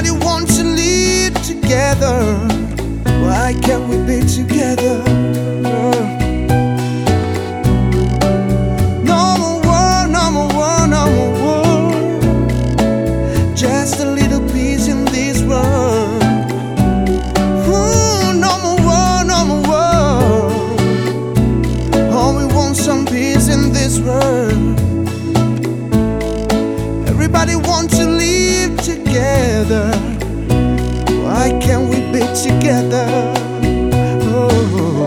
Everybody wants to live together. Why can't we be together? No more war, no more war, no more war. Just a little peace in this world. Ooh, no more war, no more war. Oh, we want some peace in this world. Everybody wants to live together. Why can't we be together? Oh.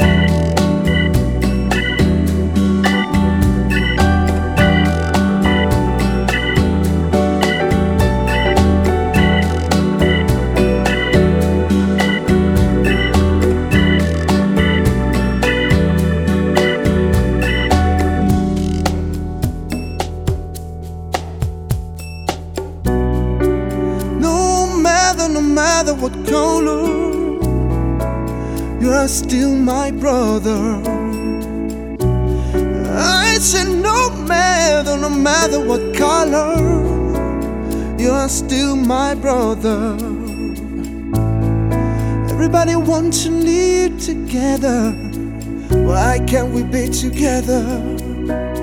No matter what color, you are still my brother. I said no matter what color, you are still my brother. Everybody wants to live together. Why can't we be together?